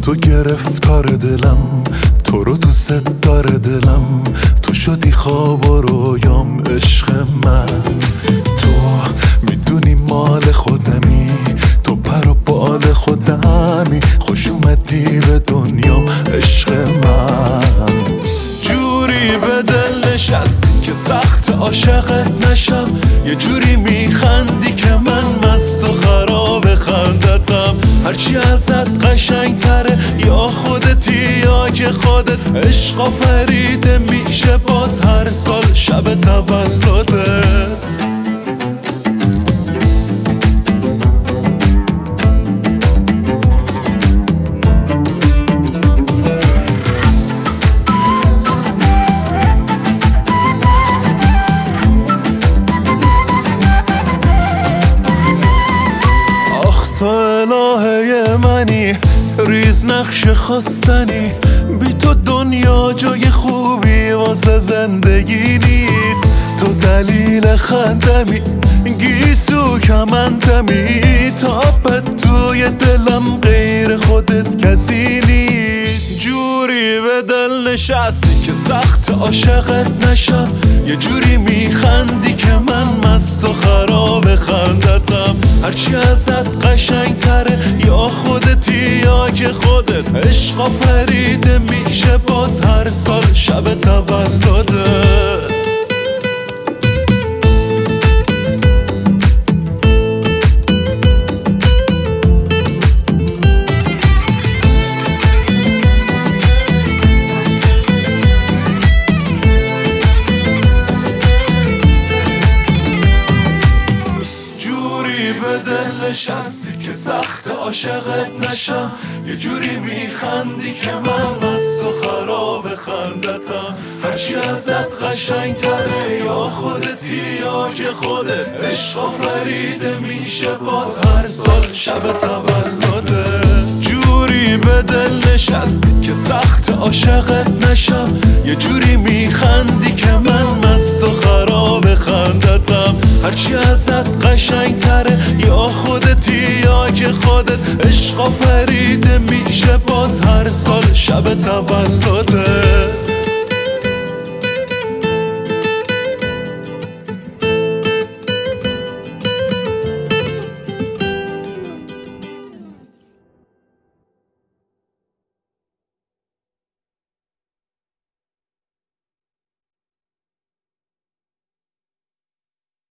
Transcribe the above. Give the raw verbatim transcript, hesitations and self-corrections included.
تو گرفتار دلم، تو رو دوست داره دلم، تو شدی خواب و رویام عشق من. تو میدونی مال خودمی، تو پر و بال خودمی، خوش اومدی به دنیام عشق من. جوری به دل نشستی که سخت عاشقت نشم، یه جوری میخندی که من مست و خراب خندتم. هرچی ازت قشنگ تره، یا خودتی یا که خودت. عشق آفریده میشه باز هر سال شب تولدت. تو الهه منی، ریز نقش خواستنی، بی تو دنیا جای خوبی واسه زندگی نیست. تو دلیل خندمی، گیسو کمندمی، تاپت توی دلم غیر خودت کسی نیست. جوری به دل نشستی که سخت عاشقت نشم، یه جوری میخندی که من مست و خراب خندتم. هرچی ازت قشنگ تره، یا خودتی یا که خودت. عشق آفریده میشه باز هر سال شب تولدت. به دل نشستی که سخت عاشقت نشم، یه جوری میخندی که من مست و خراب خندتم. هرچی ازت قشنگ تره، یا خودتی یا که خودت. عشق آفریده میشه باز هر سال شب تولدت. جوری به دل نشستی که سخت عاشقت نشم، یه جوری میخندی که من مست و خراب خندتم. هرچی ازت قشنگ تره، یا خودتی یا که خودت. عشق آفریده میشه باز هر سال شب تولدت.